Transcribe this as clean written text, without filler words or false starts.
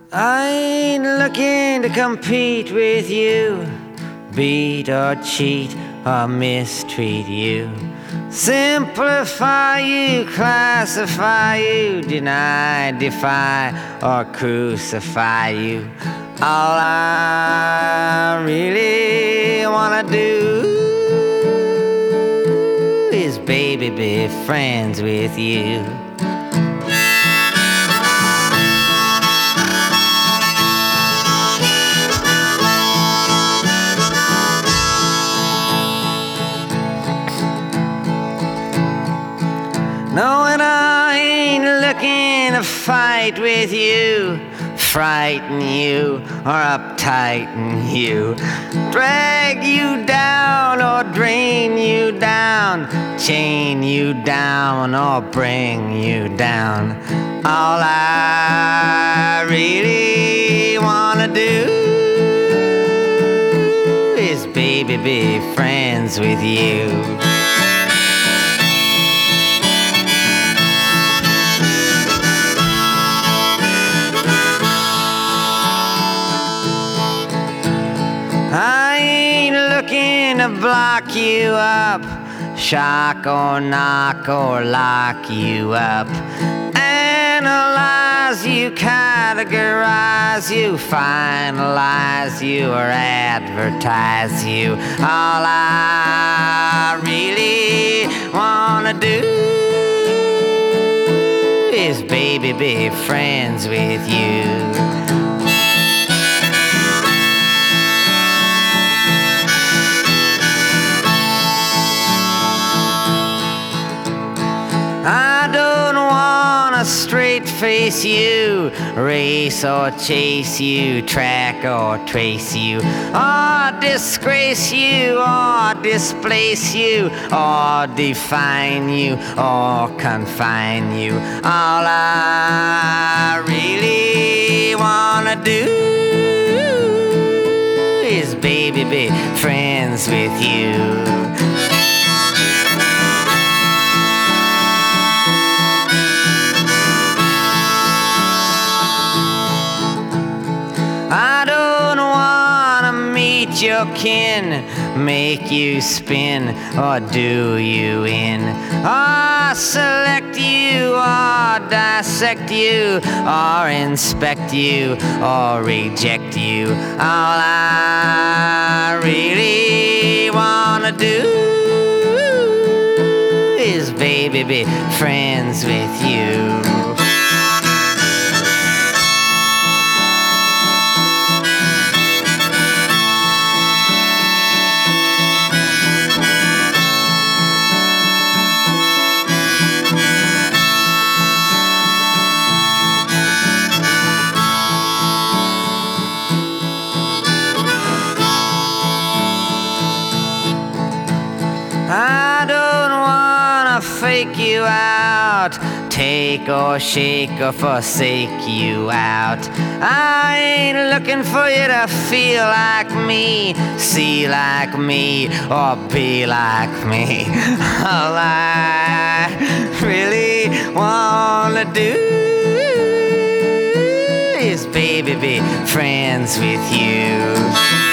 I ain't looking to compete with you, beat or cheat or mistreat you, simplify you, classify you, deny, defy or crucify you. All I really wanna do is, baby, be friends with you. No, and I ain't looking to fight with you, frighten you or uptighten you, drag you down or drain you down, chain you down or bring you down. All I really wanna do is, baby, be friends with you. I ain't looking to block you up, shock or knock or lock you up, analyze you, categorize you, finalize you or advertise you. All I really wanna do is, baby, be friends with you. I don't wanna straight face you, race or chase you, track or trace you, or disgrace you, or displace you, or define you, or confine you. All I really wanna do is, baby, be friends with you. I don't wanna meet your kin, make you spin or do you in, or select you or dissect you or inspect you or reject you. All I really wanna do is, baby, be friends with you. I don't wanna fake you out, take or shake or forsake you out. I ain't looking for you to feel like me, see like me, or be like me. All I really wanna do is, baby, be friends with you.